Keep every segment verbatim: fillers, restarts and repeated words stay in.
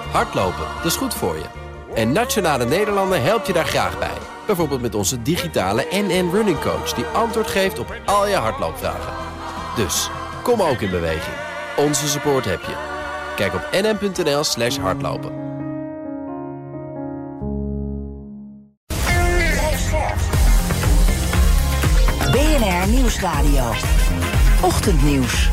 Hardlopen, dat is goed voor je. En Nationale Nederlanden helpt je daar graag bij. Bijvoorbeeld met onze digitale N N Running Coach... die antwoord geeft op al je hardloopvragen. Dus, kom ook in beweging. Onze support heb je. Kijk op nn.nl slash hardlopen. B N R Nieuwsradio. Ochtendnieuws.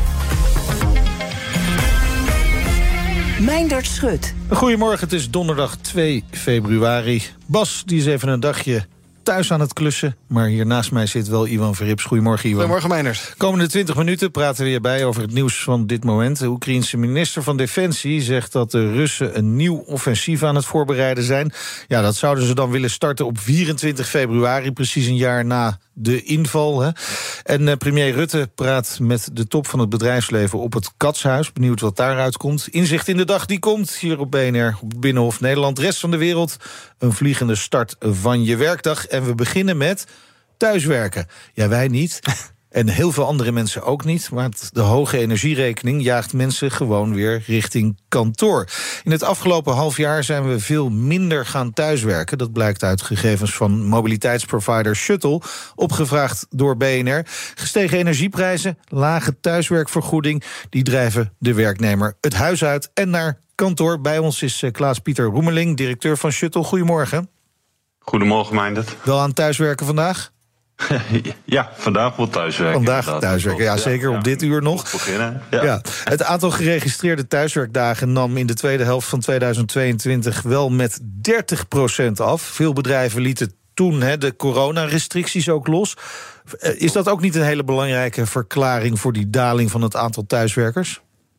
Meindert Schut. Goedemorgen, het is donderdag twee februari. Bas, die is even een dagje thuis aan het klussen. Maar hier naast mij zit wel Iwan Verrips. Goedemorgen, Iwan. Goedemorgen, Meindert. Komende twintig minuten praten we weer bij over het nieuws van dit moment. De Oekraïense minister van Defensie zegt dat de Russen een nieuw offensief aan het voorbereiden zijn. Ja, dat zouden ze dan willen starten op vierentwintig februari, precies een jaar na de inval. Hè. En uh, premier Rutte praat met de top van het bedrijfsleven op het Katshuis. Benieuwd wat daaruit komt. Inzicht in de dag die komt hier op B N R, op Binnenhof Nederland. De rest van de wereld, een vliegende start van je werkdag. En we beginnen met thuiswerken. Ja, wij niet. En heel veel andere mensen ook niet. Maar de hoge energierekening jaagt mensen gewoon weer richting kantoor. In het afgelopen half jaar zijn we veel minder gaan thuiswerken. Dat blijkt uit gegevens van mobiliteitsprovider Shuttle, opgevraagd door B N R. Gestegen energieprijzen, lage thuiswerkvergoeding, die drijven de werknemer het huis uit en naar kantoor. Bij ons is Klaas-Pieter Roemeling, directeur van Shuttle. Goedemorgen. Goedemorgen, Meindert. Wel aan thuiswerken vandaag? Ja, vandaag wordt thuiswerken. Vandaag thuiswerken, ja, zeker ja, op dit uur nog. Beginnen, ja. Ja, het aantal geregistreerde thuiswerkdagen nam in de tweede helft van tweeduizend tweeëntwintig wel met dertig procent af. Veel bedrijven lieten toen he, de coronarestricties ook los. Is dat ook niet een hele belangrijke verklaring voor die daling van het aantal thuiswerkers?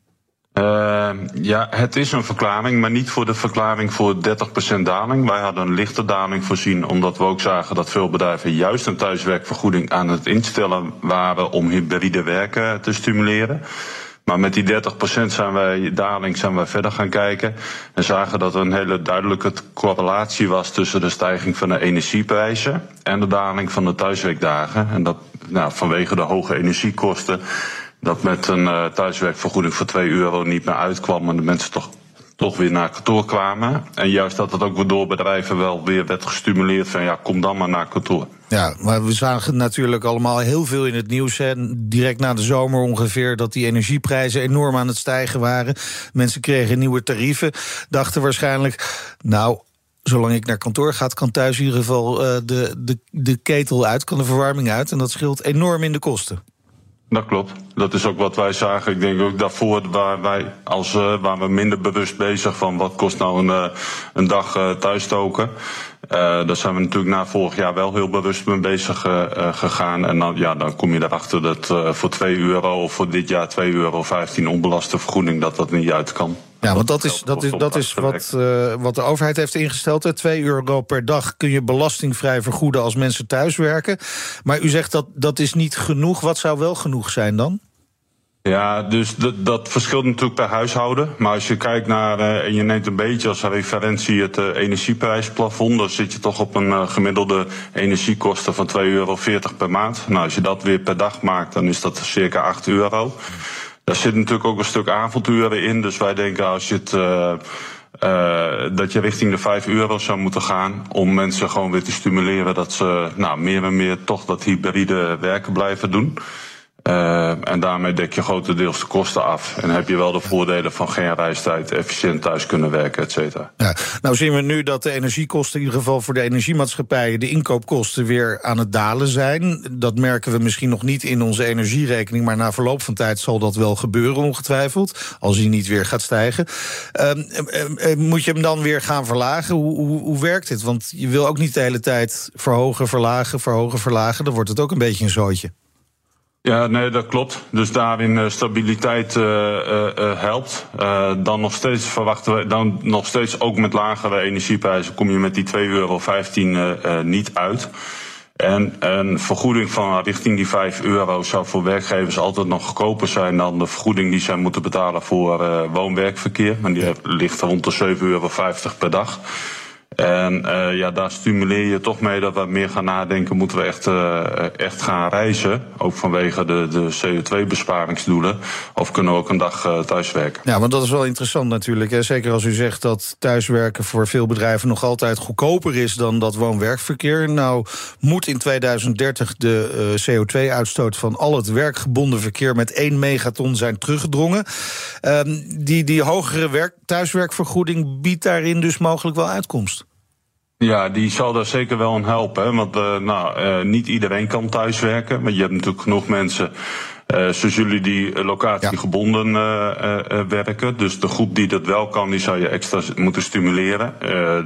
Uh, ja, het is een verklaring, maar niet voor de verklaring voor dertig procent daling. Wij hadden een lichte daling voorzien, omdat we ook zagen dat veel bedrijven juist een thuiswerkvergoeding aan het instellen waren om hybride werken te stimuleren. Maar met die dertig procent zijn wij, daling zijn wij verder gaan kijken en zagen dat er een hele duidelijke correlatie was tussen de stijging van de energieprijzen en de daling van de thuiswerkdagen. En dat nou, vanwege de hoge energiekosten, dat met een uh, thuiswerkvergoeding voor twee euro niet meer uitkwam en de mensen toch, toch weer naar kantoor kwamen. En juist dat het ook door bedrijven wel weer werd gestimuleerd van ja, kom dan maar naar kantoor. Ja, maar we zagen natuurlijk allemaal heel veel in het nieuws. Hè. Direct na de zomer ongeveer dat die energieprijzen enorm aan het stijgen waren. Mensen kregen nieuwe tarieven, dachten waarschijnlijk, nou, zolang ik naar kantoor ga, kan thuis in ieder geval uh, de, de, de ketel uit, kan de verwarming uit. En dat scheelt enorm in de kosten. Dat klopt. Dat is ook wat wij zagen. Ik denk ook daarvoor waar wij als uh, waren we minder bewust bezig van wat kost nou een, uh, een dag uh, thuis stoken. Uh, daar zijn we natuurlijk na vorig jaar wel heel bewust mee bezig uh, uh, gegaan. En dan, ja, dan kom je erachter dat uh, voor twee euro of voor dit jaar twee euro vijftien onbelaste vergoeding dat dat niet uit kan. Ja, want dat is, dat is, dat is wat, uh, wat de overheid heeft ingesteld. Hè. twee euro per dag kun je belastingvrij vergoeden als mensen thuiswerken. Maar u zegt dat dat is niet genoeg. Wat zou wel genoeg zijn dan? Ja, dus dat, dat verschilt natuurlijk per huishouden. Maar als je kijkt naar, uh, en je neemt een beetje als referentie het uh, energieprijsplafond, dan zit je toch op een uh, gemiddelde energiekosten van twee euro veertig per maand. Nou, als je dat weer per dag maakt, dan is dat circa acht euro. Daar zit natuurlijk ook een stuk avonduren in. Dus wij denken als je het, uh, uh, dat je richting de vijf euro zou moeten gaan om mensen gewoon weer te stimuleren dat ze nou, meer en meer toch dat hybride werken blijven doen. Uh, en daarmee dek je grotendeels de kosten af. En heb je wel de voordelen van geen reistijd, efficiënt thuis kunnen werken, et cetera. Ja, nou zien we nu dat de energiekosten, in ieder geval voor de energiemaatschappijen, de inkoopkosten weer aan het dalen zijn. Dat merken we misschien nog niet in onze energierekening, maar na verloop van tijd zal dat wel gebeuren ongetwijfeld, als hij niet weer gaat stijgen. Uh, uh, uh, moet je hem dan weer gaan verlagen? Hoe, hoe, hoe werkt dit? Want je wil ook niet de hele tijd verhogen, verlagen, verhogen, verlagen. Dan wordt het ook een beetje een zootje. Ja, nee, dat klopt. Dus daarin uh, stabiliteit uh, uh, uh, helpt. Uh, dan nog steeds verwachten we, dan nog steeds ook met lagere energieprijzen kom je met die twee euro vijftien uh, uh, niet uit. En een vergoeding van richting die vijf euro zou voor werkgevers altijd nog goedkoper zijn dan de vergoeding die zij moeten betalen voor uh, woon-werkverkeer. Maar die ligt rond de zeven euro vijftig per dag. En uh, ja, daar stimuleer je toch mee dat we meer gaan nadenken. Moeten we echt, uh, echt gaan reizen? Ook vanwege de, de C O twee besparingsdoelen. Of kunnen we ook een dag uh, thuiswerken? Ja, want dat is wel interessant natuurlijk. Hè? Zeker als u zegt dat thuiswerken voor veel bedrijven nog altijd goedkoper is dan dat woon-werkverkeer. Nou moet in tweeduizend dertig de uh, C O twee uitstoot van al het werkgebonden verkeer met één megaton zijn teruggedrongen. Uh, die, die hogere werk, thuiswerkvergoeding biedt daarin dus mogelijk wel uitkomst. Ja, die zal daar zeker wel aan helpen. Hè? Want uh, nou, uh, niet iedereen kan thuiswerken. Maar je hebt natuurlijk genoeg mensen, uh, zoals jullie, die locatiegebonden uh, uh, werken. Dus de groep die dat wel kan, die zou je extra moeten stimuleren. Uh,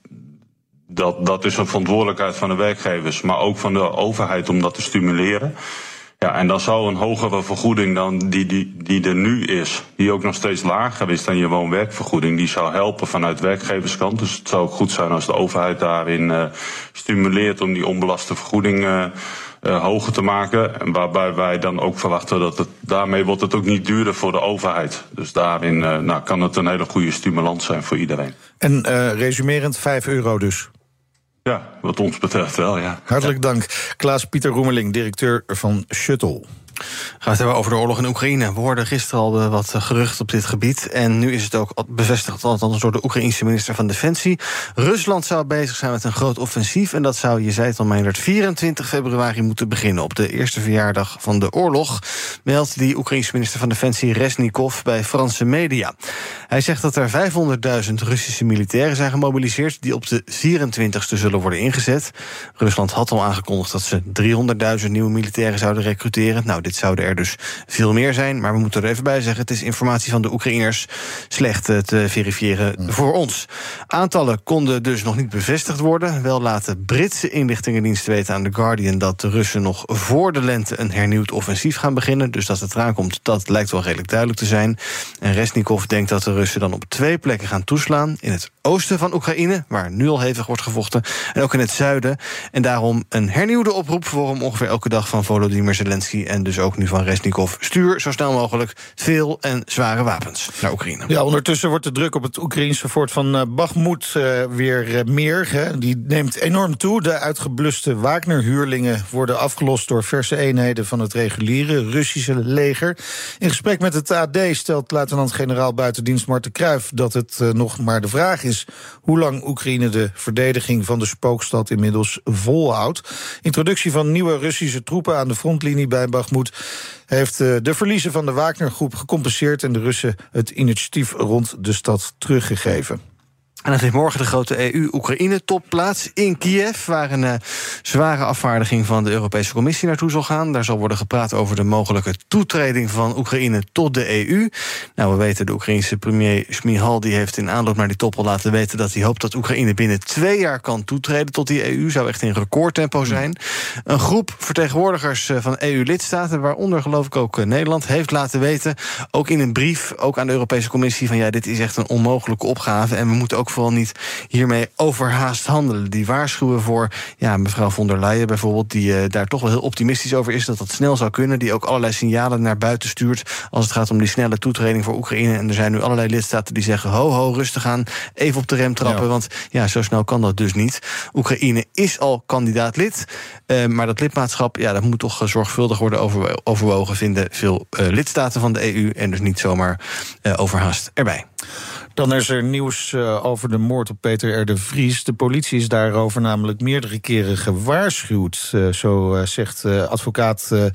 dat, dat is een verantwoordelijkheid van de werkgevers, maar ook van de overheid om dat te stimuleren. Ja, en dan zou een hogere vergoeding dan die, die, die er nu is, die ook nog steeds lager is dan je woon-werkvergoeding, die zou helpen vanuit werkgeverskant. Dus het zou ook goed zijn als de overheid daarin uh, stimuleert om die onbelaste vergoeding uh, uh, hoger te maken. En waarbij wij dan ook verwachten dat het, daarmee wordt het ook niet duurder voor de overheid. Dus daarin uh, nou, kan het een hele goede stimulans zijn voor iedereen. En uh, resumerend, vijf euro dus? Ja, wat ons betreft wel, ja. Hartelijk dank. Klaas-Pieter Roemeling, directeur van Shuttle. Gaan we het hebben over de oorlog in Oekraïne. We hoorden gisteren al wat gerucht op dit gebied. En nu is het ook bevestigd, althans door de Oekraïense minister van Defensie. Rusland zou bezig zijn met een groot offensief. En dat zou, je zei het al, Meindert, vierentwintig februari moeten beginnen. Op de eerste verjaardag van de oorlog, meldt die Oekraïense minister van Defensie Resnikov bij Franse media. Hij zegt dat er vijfhonderdduizend Russische militairen zijn gemobiliseerd die op de vierentwintigste zullen worden ingezet. Rusland had al aangekondigd dat ze driehonderdduizend nieuwe militairen zouden recruteren. Nou, dit zouden er dus veel meer zijn, maar we moeten er even bij zeggen, het is informatie van de Oekraïners, slecht te verifiëren voor ons. Aantallen konden dus nog niet bevestigd worden. Wel laten Britse inlichtingendiensten weten aan The Guardian dat de Russen nog voor de lente een hernieuwd offensief gaan beginnen. Dus dat het eraan komt, dat lijkt wel redelijk duidelijk te zijn. En Resnikov denkt dat de Russen dan op twee plekken gaan toeslaan. In het oosten van Oekraïne, waar nu al hevig wordt gevochten, en ook in het zuiden. En daarom een hernieuwde oproep voor hem ongeveer elke dag van Volodymyr Zelensky en dus ook nu van Resnikov. Stuur zo snel mogelijk veel en zware wapens naar Oekraïne. Ja, ondertussen wordt de druk op het Oekraïnse fort van uh, Bakhmut uh, weer uh, meer. Hè. Die neemt enorm toe. De uitgebluste Wagner-huurlingen worden afgelost door verse eenheden van het reguliere Russische leger. In gesprek met het A D stelt luitenant-generaal buitendienst Marten Kruijf dat het uh, nog maar de vraag is hoe lang Oekraïne de verdediging van de spookstad inmiddels volhoudt. Introductie van nieuwe Russische troepen aan de frontlinie bij Bakhmut heeft uh, de verliezen van de Wagner-groep gecompenseerd en de Russen het initiatief rond de stad teruggegeven. En dan vindt morgen de grote E U-Oekraïne-top plaats in Kiev, waar een uh, zware afvaardiging van de Europese Commissie naartoe zal gaan. Daar zal worden gepraat over de mogelijke toetreding van Oekraïne tot de E U. Nou, we weten, de Oekraïense premier Shmyhal die heeft in aanloop naar die top al laten weten dat hij hoopt dat Oekraïne binnen twee jaar kan toetreden tot die E U. Zou echt in recordtempo zijn. Een groep vertegenwoordigers van E U-lidstaten, waaronder geloof ik ook Nederland, heeft laten weten, ook in een brief, ook aan de Europese Commissie, van ja, dit is echt een onmogelijke opgave en we moeten ook vooral niet hiermee overhaast handelen. Die waarschuwen voor ja, mevrouw von der Leyen bijvoorbeeld, die uh, daar toch wel heel optimistisch over is dat dat snel zou kunnen, die ook allerlei signalen naar buiten stuurt als het gaat om die snelle toetreding voor Oekraïne. En er zijn nu allerlei lidstaten die zeggen, ho, ho, rustig aan, even op de rem trappen, ja. want ja, zo snel kan dat dus niet. Oekraïne is al kandidaat lid, uh, maar dat lidmaatschap, ja, dat moet toch zorgvuldig worden over, overwogen, vinden veel uh, lidstaten van de E U, en dus niet zomaar uh, overhaast erbij. Dan is er nieuws uh, over de moord op Peter R. de Vries. De politie is daarover namelijk meerdere keren gewaarschuwd. Uh, zo uh, zegt uh, advocaat... Uh,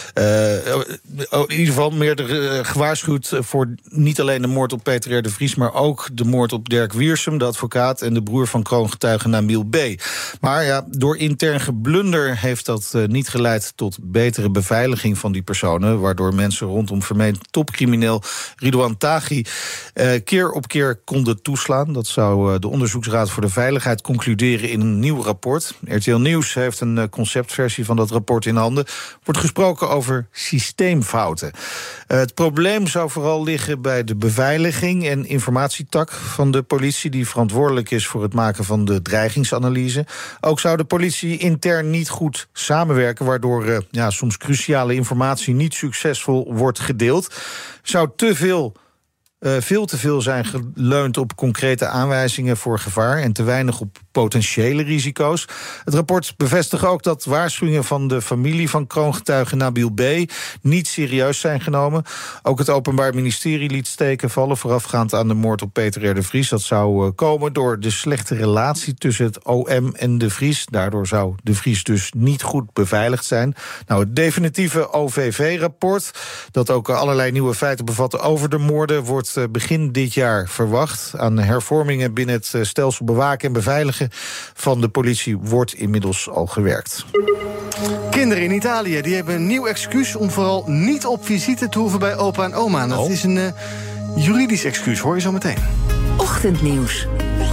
uh, in ieder geval meerdere uh, gewaarschuwd voor niet alleen de moord op Peter R. de Vries, maar ook de moord op Dirk Wiersum, de advocaat, en de broer van kroongetuige Nabil B. Maar ja, door intern geblunder heeft dat uh, niet geleid tot betere beveiliging van die personen, waardoor mensen rondom vermeend topcrimineel Ridouan Taghi uh, keer op keer konden toeslaan. Dat zou de Onderzoeksraad voor de Veiligheid concluderen in een nieuw rapport. R T L Nieuws heeft een conceptversie van dat rapport in handen. Wordt gesproken over systeemfouten. Het probleem zou vooral liggen bij de beveiliging en informatietak van de politie, die verantwoordelijk is voor het maken van de dreigingsanalyse. Ook zou de politie intern niet goed samenwerken, waardoor ja, soms cruciale informatie niet succesvol wordt gedeeld. Zou te veel uh, veel te veel zijn geleund op concrete aanwijzingen voor gevaar en te weinig op potentiële risico's. Het rapport bevestigt ook dat waarschuwingen van de familie van kroongetuige Nabil B. niet serieus zijn genomen. Ook het Openbaar Ministerie liet steken vallen voorafgaand aan de moord op Peter R. de Vries. Dat zou komen door de slechte relatie tussen het O M en de Vries. Daardoor zou de Vries dus niet goed beveiligd zijn. Nou, het definitieve O V V-rapport, dat ook allerlei nieuwe feiten bevat over de moorden, wordt begin dit jaar verwacht. Aan hervormingen binnen het stelsel bewaken en beveiligen van de politie wordt inmiddels al gewerkt. Kinderen in Italië die hebben een nieuw excuus om vooral niet op visite te hoeven bij opa en oma. Dat oh. is een uh, juridisch excuus, hoor je zo meteen. Ochtendnieuws.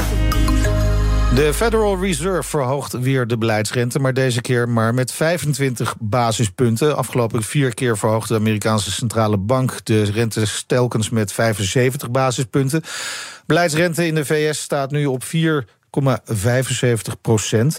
De Federal Reserve verhoogt weer de beleidsrente, maar deze keer maar met vijfentwintig basispunten. Afgelopen vier keer verhoogde de Amerikaanse centrale bank de rente telkens met vijfenzeventig basispunten. Beleidsrente in de V S staat nu op vier komma vijfenzeventig procent.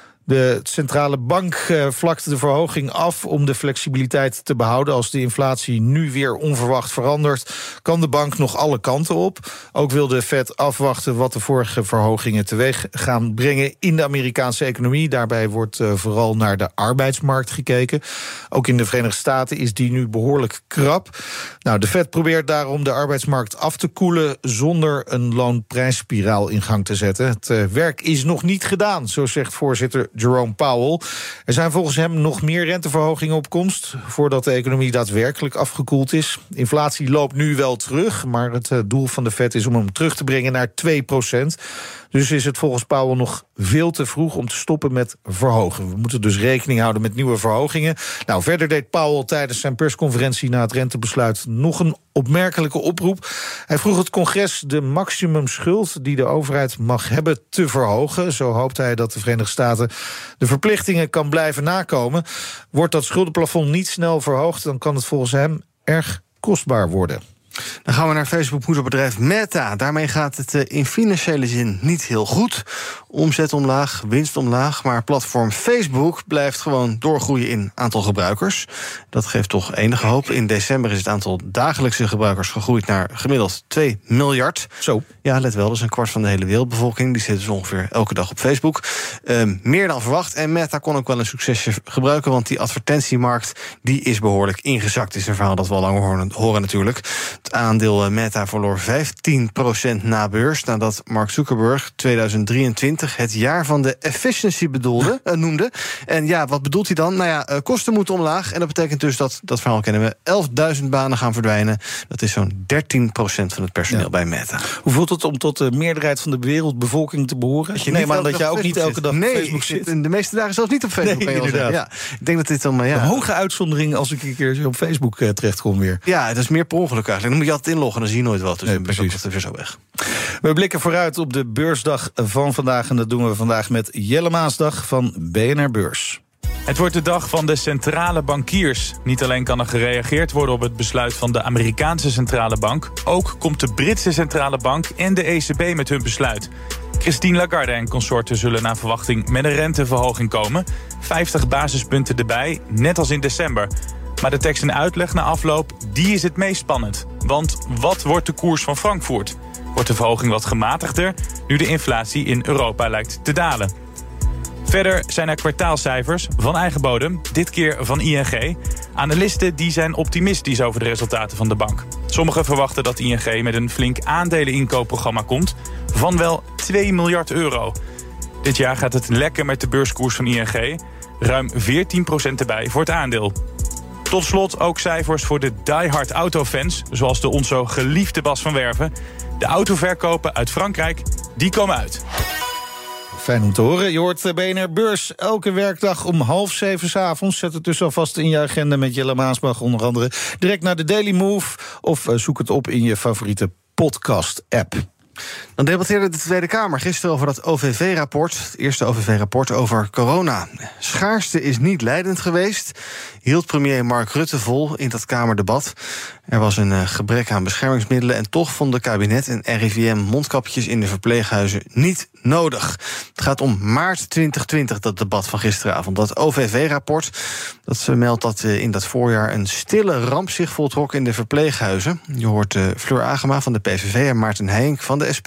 De centrale bank uh, vlakte de verhoging af om de flexibiliteit te behouden. Als de inflatie nu weer onverwacht verandert, kan de bank nog alle kanten op. Ook wil de Fed afwachten wat de vorige verhogingen teweeg gaan brengen in de Amerikaanse economie. Daarbij wordt uh, vooral naar de arbeidsmarkt gekeken. Ook in de Verenigde Staten is die nu behoorlijk krap. Nou, de Fed probeert daarom de arbeidsmarkt af te koelen zonder een loonprijsspiraal in gang te zetten. Het uh, werk is nog niet gedaan, zo zegt voorzitter Jerome Powell. Er zijn volgens hem nog meer renteverhogingen op komst voordat de economie daadwerkelijk afgekoeld is. Inflatie loopt nu wel terug, maar het doel van de Fed is om hem terug te brengen naar twee procent. Dus is het volgens Powell nog veel te vroeg om te stoppen met verhogen. We moeten dus rekening houden met nieuwe verhogingen. Nou, verder deed Powell tijdens zijn persconferentie na het rentebesluit nog een opmerkelijke oproep. Hij vroeg het congres de maximumschuld die de overheid mag hebben te verhogen. Zo hoopt hij dat de Verenigde Staten de verplichtingen kan blijven nakomen. Wordt dat schuldenplafond niet snel verhoogd, dan kan het volgens hem erg kostbaar worden. Dan gaan we naar Facebook-moederbedrijf Meta. Daarmee gaat het in financiële zin niet heel goed. Omzet omlaag, winst omlaag. Maar platform Facebook blijft gewoon doorgroeien in aantal gebruikers. Dat geeft toch enige hoop. In december is het aantal dagelijkse gebruikers gegroeid naar gemiddeld twee miljard. Zo. Ja, let wel, dat is een kwart van de hele wereldbevolking. Die zit dus ongeveer elke dag op Facebook. Uh, meer dan verwacht. En Meta kon ook wel een succesje gebruiken, want die advertentiemarkt die is behoorlijk ingezakt. Is een verhaal dat we al lang horen, horen natuurlijk. Het aandeel Meta verloor vijftien procent na beurs, nadat Mark Zuckerberg tweeduizend drieëntwintig het jaar van de efficiency bedoelde, uh, noemde. En ja, wat bedoelt hij dan? Nou ja, uh, kosten moeten omlaag. En dat betekent dus dat, dat verhaal kennen we, elfduizend banen gaan verdwijnen. Dat is zo'n dertien procent van het personeel ja. bij Meta. Hoe voelt het om tot de meerderheid van de wereldbevolking te behoren? Dat je nee, maar dat jij ook niet elke dag nee, op Facebook zit. Nee, de meeste dagen zelfs niet op Facebook. Nee, inderdaad. Ja, ik denk dat dit dan, ja. Een hoge uitzondering als ik een keer op Facebook uh, terechtkom weer. Ja, dat is meer per ongeluk eigenlijk. Dan moet je altijd inloggen, dan zie je nooit wat. Dus nee, dan precies. is dat weer zo weg. We blikken vooruit op de beursdag van vandaag. En dat doen we vandaag met Jelle Maasdag van B N R Beurs. Het wordt de dag van de centrale bankiers. Niet alleen kan er gereageerd worden op het besluit van de Amerikaanse centrale bank, ook komt de Britse centrale bank en de E C B met hun besluit. Christine Lagarde en consorten zullen naar verwachting met een renteverhoging komen. vijftig basispunten erbij, net als in december. Maar de tekst en uitleg na afloop, die is het meest spannend. Want wat wordt de koers van Frankfurt? Wordt de verhoging wat gematigder, nu de inflatie in Europa lijkt te dalen? Verder zijn er kwartaalcijfers van eigen bodem, dit keer van I N G. Analisten die zijn optimistisch over de resultaten van de bank. Sommigen verwachten dat I N G met een flink aandeleninkoopprogramma komt van wel twee miljard euro. Dit jaar gaat het lekker met de beurskoers van I N G. Ruim veertien procent erbij voor het aandeel. Tot slot ook cijfers voor de diehard autofans, zoals de ons zo geliefde Bas van Werven. De autoverkopen uit Frankrijk, die komen uit. Fijn om te horen. Je hoort B N R Beurs elke werkdag om half zeven 's avonds. Zet het dus alvast in je agenda met Jelle Maasbach onder andere. Direct naar de Daily Move of zoek het op in je favoriete podcast-app. Dan debatteerde de Tweede Kamer gisteren over dat O V V-rapport. Het eerste O V V-rapport over corona. Schaarste is niet leidend geweest, hield premier Mark Rutte vol in dat Kamerdebat. Er was een uh, gebrek aan beschermingsmiddelen en toch vonden kabinet en R I V M mondkapjes in de verpleeghuizen niet nodig. Het gaat om maart twintig twintig, dat debat van gisteravond. Dat O V V-rapport, dat meldt dat uh, in dat voorjaar een stille ramp zich voltrok in de verpleeghuizen. Je hoort uh, Fleur Agema van de P V V en Maarten Heijink van de S P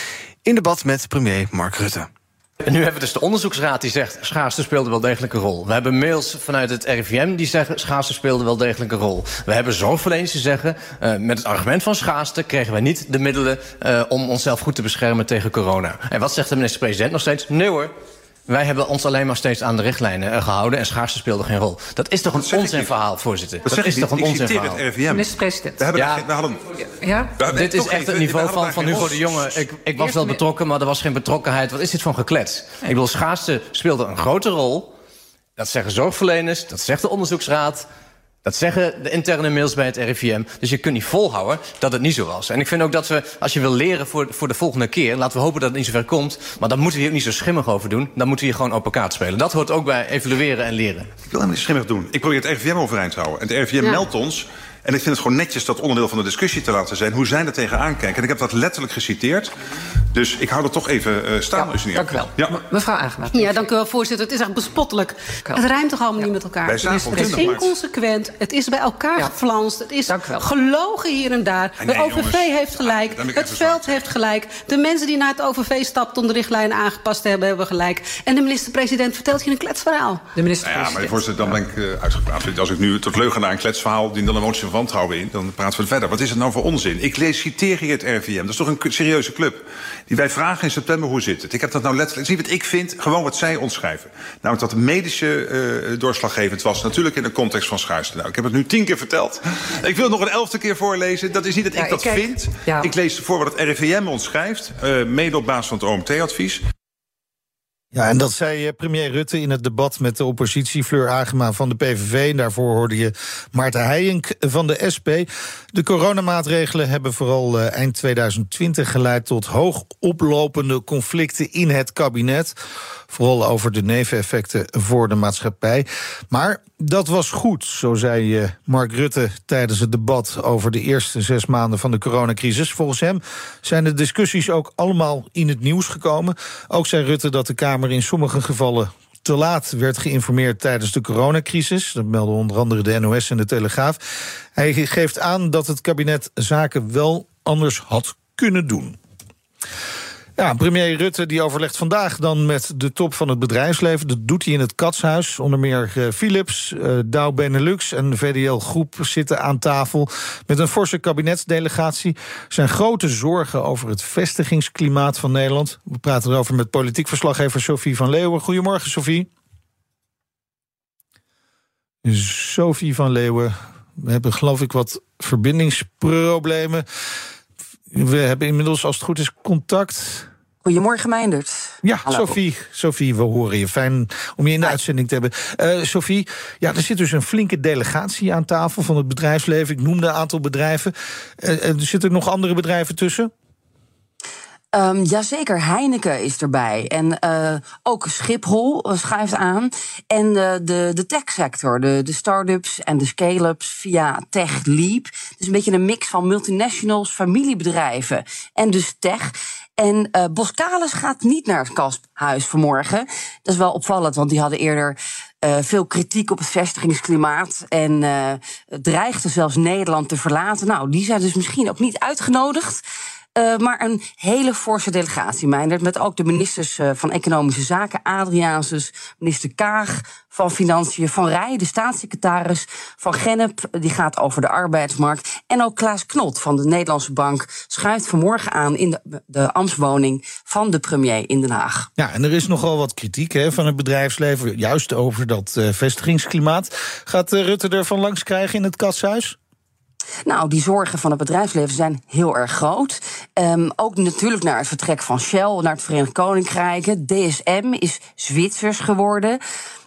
in debat met premier Mark Rutte. En nu hebben we dus de onderzoeksraad die zegt schaarste speelde wel degelijk een rol. We hebben mails vanuit het R I V M die zeggen schaarste speelde wel degelijk een rol. We hebben zorgverleners die zeggen uh, met het argument van schaarste kregen wij niet de middelen uh, om onszelf goed te beschermen tegen corona. En wat zegt de minister-president nog steeds? Nee hoor. Wij hebben ons alleen maar steeds aan de richtlijnen uh, gehouden en schaarste speelde geen rol. Dat is toch een onzinverhaal, voorzitter? Dat, dat is toch een onzinverhaal? Het R I V M. Minister-president. We hebben ja. geen, we hadden, ja? Ja, dit is echt het niveau van, van Hugo de Jonge. Ik, ik was wel betrokken, maar er was geen betrokkenheid. Wat is dit voor geklets? Ik bedoel, schaarste speelde een grote rol. Dat zeggen zorgverleners, dat zegt de onderzoeksraad. Dat zeggen de interne mails bij het R I V M. Dus je kunt niet volhouden dat het niet zo was. En ik vind ook dat we, als je wil leren voor, voor de volgende keer, laten we hopen dat het niet zover komt, maar dan moeten we hier ook niet zo schimmig over doen. Dan moeten we hier gewoon op elkaar spelen. Dat hoort ook bij evalueren en leren. Ik wil helemaal niet schimmig doen. Ik probeer het R I V M overeind te houden. En het R I V M ja. meldt ons. En ik vind het gewoon netjes dat onderdeel van de discussie te laten zijn hoe zij er tegenaan kijken. En ik heb dat letterlijk geciteerd. Dus ik hou er toch even uh, staan. Ja, dank u wel. Ja. Mevrouw Agema. Ja, dank u wel, voorzitter. Het is echt bespottelijk. Het rijmt toch allemaal ja. niet met elkaar? Het is inconsequent. Het is bij elkaar ja. geflanst. Het is gelogen hier en daar. Nee, de O V V jongens. heeft gelijk. Ah, het veld heeft gelijk. De mensen die naar het O V V stapten om de richtlijnen aangepast te hebben, hebben gelijk. En de minister-president vertelt hier een kletsverhaal. De minister-president. Ja, maar voorzitter, dan ben ik uh, uitgepraat. Als ik nu tot leugenaar een kletsverhaal dien dan een motie van wantrouwen in, dan praten we verder. Wat is het nou voor onzin? Ik lees, citeer hier het R I V M. Dat is toch een serieuze club. Die wij vragen in september, hoe zit het? Ik heb dat nou letterlijk, het is niet wat ik vind, gewoon wat zij ons schrijven. Namelijk dat de medische uh, doorslaggevend was, natuurlijk in de context van schaarste. Nou, ik heb het nu tien keer verteld. Ik wil het nog een elfde keer voorlezen. Dat is niet dat ja, ik dat ik kijk, vind. Ja. Ik lees voor wat het R I V M ons schrijft, uh, mede op basis van het O M T-advies. Ja, en dat zei premier Rutte in het debat met de oppositie, Fleur Agema van de P V V. En daarvoor hoorde je Maarten Heijink van de S P. De coronamaatregelen hebben vooral uh, eind tweeduizend twintig geleid tot hoog oplopende conflicten in het kabinet. Vooral over de neveneffecten voor de maatschappij. Maar dat was goed, zo zei uh, Mark Rutte tijdens het debat over de eerste zes maanden van de coronacrisis. Volgens hem zijn de discussies ook allemaal in het nieuws gekomen. Ook zei Rutte dat de Kamer in sommige gevallen te laat werd geïnformeerd tijdens de coronacrisis. Dat melden onder andere de N O S en de Telegraaf. Hij geeft aan dat het kabinet zaken wel anders had kunnen doen. Ja, premier Rutte die overlegt vandaag dan met de top van het bedrijfsleven. Dat doet hij in het Katshuis. Onder meer uh, Philips, uh, Dow Benelux en V D L Groep zitten aan tafel met een forse kabinetsdelegatie. Er zijn grote zorgen over het vestigingsklimaat van Nederland. We praten erover met politiek verslaggever Sophie van Leeuwen. Goedemorgen, Sophie. Sophie van Leeuwen. We hebben geloof ik wat verbindingsproblemen. We hebben inmiddels, als het goed is, contact. Goedemorgen, Meindert. Ja, Hallo. Sophie, Sophie, we horen je. Fijn om je in de Hi. uitzending te hebben. Uh, Sophie, ja, er zit dus een flinke delegatie aan tafel van het bedrijfsleven. Ik noemde een aantal bedrijven. Uh, er zitten nog andere bedrijven tussen? Um, jazeker, Heineken is erbij. En uh, ook Schiphol schuift aan. En uh, de, de techsector, de, de start-ups en de scale-ups via TechLeap. Dus een beetje een mix van multinationals, familiebedrijven en dus tech. En uh, Boskalis gaat niet naar het Katshuis vanmorgen. Dat is wel opvallend, want die hadden eerder uh, veel kritiek op het vestigingsklimaat. En uh, dreigden zelfs Nederland te verlaten. Nou, die zijn dus misschien ook niet uitgenodigd. Uh, maar een hele forse delegatie, Meindert, met ook de ministers uh, van Economische Zaken, Adriaansens, minister Kaag van Financiën, Van Rij, de staatssecretaris, Van Gennep, die gaat over de arbeidsmarkt. En ook Klaas Knot van de Nederlandse Bank schuift vanmorgen aan in de, de ambtswoning van de premier in Den Haag. Ja, en er is nogal wat kritiek hè, van het bedrijfsleven, juist over dat uh, vestigingsklimaat. Gaat uh, Rutte er van langs krijgen in het Katshuis? Nou, die zorgen van het bedrijfsleven zijn heel erg groot. Um, ook natuurlijk naar het vertrek van Shell, naar het Verenigd Koninkrijk. D S M is Zwitsers geworden.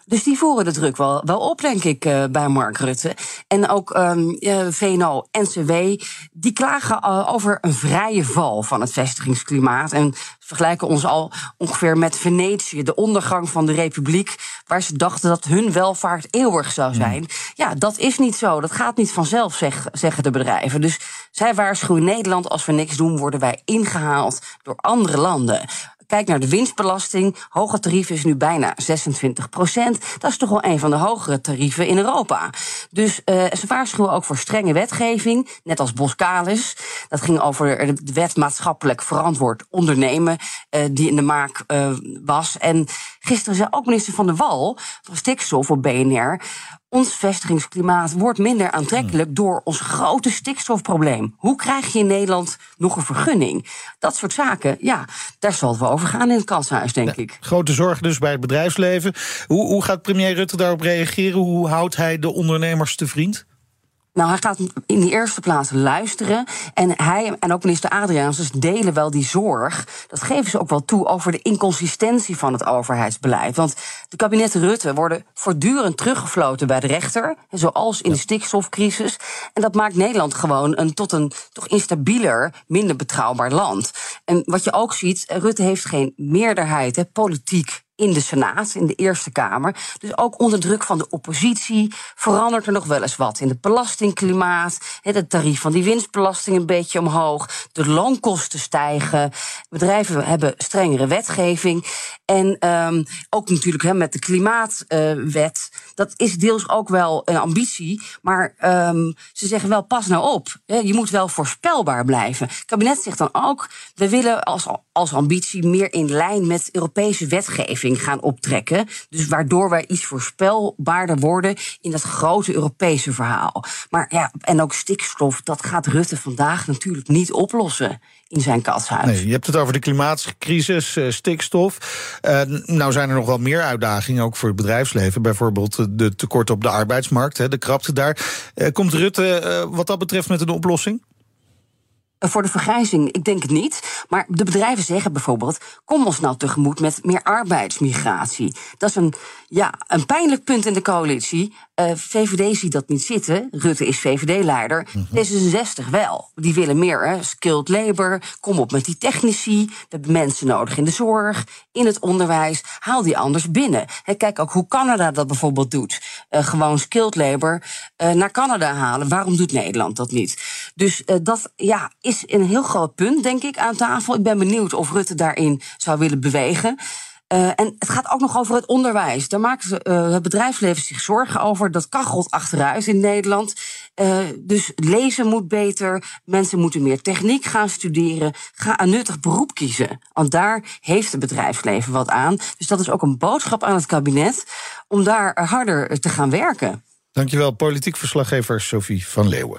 Dus die voeren de druk wel, wel op, denk ik, uh, bij Mark Rutte. En ook um, uh, V N O, N C W, die klagen uh, over een vrije val van het vestigingsklimaat. En vergelijken ons al ongeveer met Venetië, de ondergang van de republiek, waar ze dachten dat hun welvaart eeuwig zou zijn. Mm. Ja, dat is niet zo. Dat gaat niet vanzelf, zeg, zeggen de bedrijven. Dus zij waarschuwen Nederland, als we niks doen, worden wij ingehaald door andere landen. Kijk naar de winstbelasting. Hoge tarief is nu bijna zesentwintig procent. Dat is toch wel een van de hogere tarieven in Europa. Dus uh, ze waarschuwen ook voor strenge wetgeving, net als Boskalis. Dat ging over de wet maatschappelijk verantwoord ondernemen, uh, die in de maak uh, was. En gisteren zei ook minister Van der Wal van Stikstof op B N R... ons vestigingsklimaat wordt minder aantrekkelijk door ons grote stikstofprobleem. Hoe krijg je in Nederland nog een vergunning? Dat soort zaken, ja, daar zal het wel over gaan in het kanshuis, denk ja, ik. Grote zorg dus bij het bedrijfsleven. Hoe, hoe gaat premier Rutte daarop reageren? Hoe houdt hij de ondernemers te vriend? Nou, hij gaat in de eerste plaats luisteren. En hij en ook minister Adriaansens delen wel die zorg. Dat geven ze ook wel toe over de inconsistentie van het overheidsbeleid. Want de kabinetten Rutte worden voortdurend teruggefloten bij de rechter. Zoals in de stikstofcrisis. En dat maakt Nederland gewoon een tot een toch instabieler, minder betrouwbaar land. En wat je ook ziet, Rutte heeft geen meerderheid, hè, politiek, in de Senaat, in de Eerste Kamer. Dus ook onder druk van de oppositie verandert er nog wel eens wat in het belastingklimaat. Het tarief van die winstbelasting een beetje omhoog. De loonkosten stijgen. Bedrijven hebben strengere wetgeving. En um, ook natuurlijk he, met de klimaatwet. Uh, dat is deels ook wel een ambitie. Maar um, ze zeggen wel, pas nou op. He, je moet wel voorspelbaar blijven. Het kabinet zegt dan ook, we willen als, als ambitie meer in lijn met Europese wetgeving gaan optrekken. Dus waardoor wij iets voorspelbaarder worden in dat grote Europese verhaal. Maar ja, en ook stikstof, dat gaat Rutte vandaag natuurlijk niet oplossen in zijn katshuis. Nee, je hebt het over de klimaatcrisis, uh, stikstof. Uh, nou zijn er nog wel meer uitdagingen, ook voor het bedrijfsleven. Bijvoorbeeld de tekorten op de arbeidsmarkt, hè, de krapte daar. Uh, komt Rutte uh, wat dat betreft met een oplossing? Voor de vergrijzing, ik denk het niet. Maar de bedrijven zeggen bijvoorbeeld, kom ons nou tegemoet met meer arbeidsmigratie. Dat is een, ja, een pijnlijk punt in de coalitie. Uh, V V D ziet dat niet zitten. Rutte is V V D-leider. Mm-hmm. D zesenzestig wel. Die willen meer, hè. Skilled labor. Kom op met die technici. We hebben mensen nodig in de zorg, in het onderwijs. Haal die anders binnen. He, kijk ook hoe Canada dat bijvoorbeeld doet. Uh, gewoon skilled labor uh, naar Canada halen. Waarom doet Nederland dat niet? Dus uh, dat ja, is een heel groot punt, denk ik, aan tafel. Ik ben benieuwd of Rutte daarin zou willen bewegen. Uh, en het gaat ook nog over het onderwijs. Daar maken ze, uh, het bedrijfsleven zich zorgen over. Dat kachelt achteruit in Nederland. Uh, dus lezen moet beter. Mensen moeten meer techniek gaan studeren. Ga een nuttig beroep kiezen. Want daar heeft het bedrijfsleven wat aan. Dus dat is ook een boodschap aan het kabinet om daar harder te gaan werken. Dankjewel, politiek verslaggever Sophie van Leeuwen.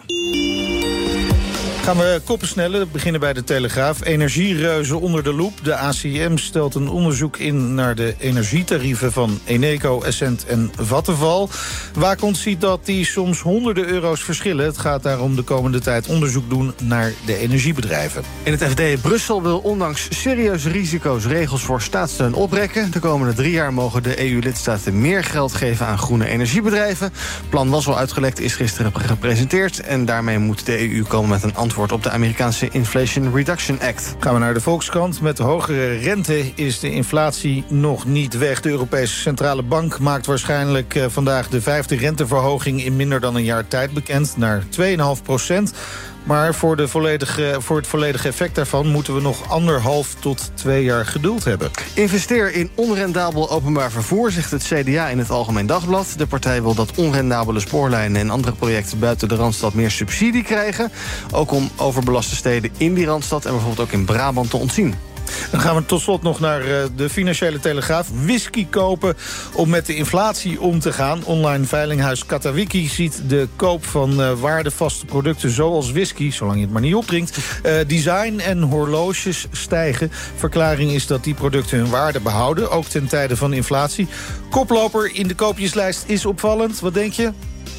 Gaan we koppen snellen, beginnen bij de Telegraaf. Energiereuzen onder de loep. De A C M stelt een onderzoek in naar de energietarieven van Eneco, Essent en Vattenfall. Wakond ziet dat die soms honderden euro's verschillen. Het gaat daarom de komende tijd onderzoek doen naar de energiebedrijven. In het F D, Brussel wil ondanks serieuze risico's regels voor staatssteun oprekken. De komende drie jaar mogen de E U-lidstaten meer geld geven aan groene energiebedrijven. Het plan was al uitgelekt, is gisteren gepresenteerd. En daarmee moet de E U komen met een antwoord op de Amerikaanse Inflation Reduction Act. Gaan we naar de Volkskrant. Met hogere rente is de inflatie nog niet weg. De Europese Centrale Bank maakt waarschijnlijk uh, vandaag de vijfde renteverhoging in minder dan een jaar tijd bekend, naar twee komma vijf procent. Maar voor, de volledige, voor het volledige effect daarvan moeten we nog anderhalf tot twee jaar geduld hebben. Investeer in onrendabel openbaar vervoer, zegt het C D A in het Algemeen Dagblad. De partij wil dat onrendabele spoorlijnen en andere projecten buiten de Randstad meer subsidie krijgen. Ook om overbelaste steden in die Randstad en bijvoorbeeld ook in Brabant te ontzien. Dan gaan we tot slot nog naar de Financiële Telegraaf. Whisky kopen om met de inflatie om te gaan. Online veilinghuis Katawiki ziet de koop van uh, waardevaste producten zoals whisky, zolang je het maar niet opdringt, uh, design en horloges stijgen. Verklaring is dat die producten hun waarde behouden, ook ten tijde van inflatie. Koploper in de koopjeslijst is opvallend. Wat denk je?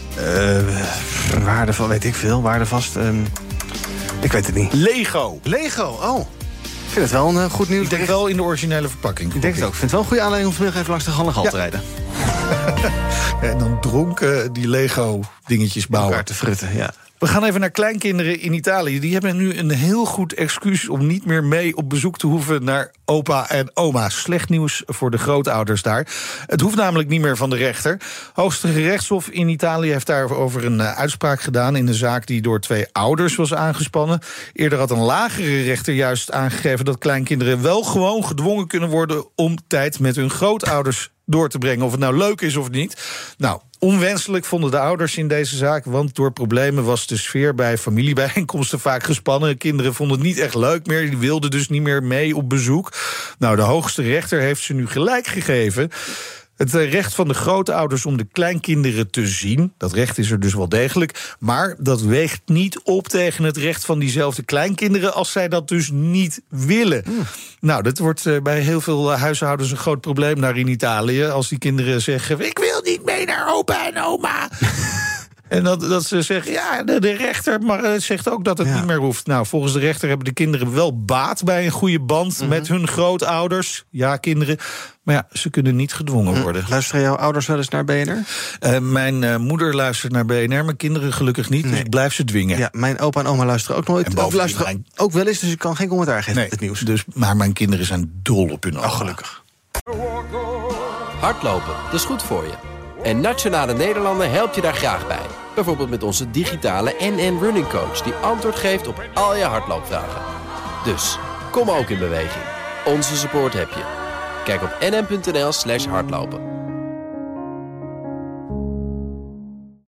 Uh, waardevast, weet ik veel. Waardevast. Um, ik weet het niet. Lego. Lego, oh. Ik vind het wel een uh, goed nieuws. Ik denk wel in de originele verpakking. Ik denk het ook. Ik vind het wel een goede aanleiding om vanmiddag even langs de Gallengal ja. te rijden. En dan dronken die Lego-dingetjes bouwen. Elkaar te frutten, ja. We gaan even naar kleinkinderen in Italië. Die hebben nu een heel goed excuus om niet meer mee op bezoek te hoeven naar opa en oma. Slecht nieuws voor de grootouders daar. Het hoeft namelijk niet meer van de rechter. Hoogste gerechtshof in Italië heeft daarover een uh, uitspraak gedaan in een zaak die door twee ouders was aangespannen. Eerder had een lagere rechter juist aangegeven dat kleinkinderen wel gewoon gedwongen kunnen worden om tijd met hun grootouders door te brengen. Of het nou leuk is of niet. Nou, onwenselijk vonden de ouders in deze zaak, want door problemen was de sfeer bij familiebijeenkomsten vaak gespannen. Kinderen vonden het niet echt leuk meer, die wilden dus niet meer mee op bezoek. Nou, de hoogste rechter heeft ze nu gelijk gegeven. Het recht van de grootouders om de kleinkinderen te zien, dat recht is er dus wel degelijk, maar dat weegt niet op tegen het recht van diezelfde kleinkinderen als zij dat dus niet willen. Mm. Nou, dat wordt bij heel veel huishoudens een groot probleem daar in Italië, als die kinderen zeggen, ik wil niet mee naar opa en oma. En dat, dat ze zeggen, ja, de, de rechter maar zegt ook dat het ja. niet meer hoeft. Nou, volgens de rechter hebben de kinderen wel baat bij een goede band mm-hmm. met hun grootouders. Ja, kinderen. Maar ja, ze kunnen niet gedwongen worden. Hm. Luisteren jouw ouders wel eens naar B N R? Uh, mijn uh, moeder luistert naar B N R, mijn kinderen gelukkig niet. Nee. Dus ik blijf ze dwingen. Ja, mijn opa en oma luisteren ook nooit. Ook luisteren mijn... ook wel eens, dus ik kan geen commentaar geven nee, op het nieuws. Dus, maar mijn kinderen zijn dol op hun oma. Oh, gelukkig. Hardlopen, dat is goed voor je. En Nationale Nederlanden helpt je daar graag bij. Bijvoorbeeld met onze digitale N N Running Coach, die antwoord geeft op al je hardloopvragen. Dus, kom ook in beweging. Onze support heb je. Kijk op nn.nl slash hardlopen.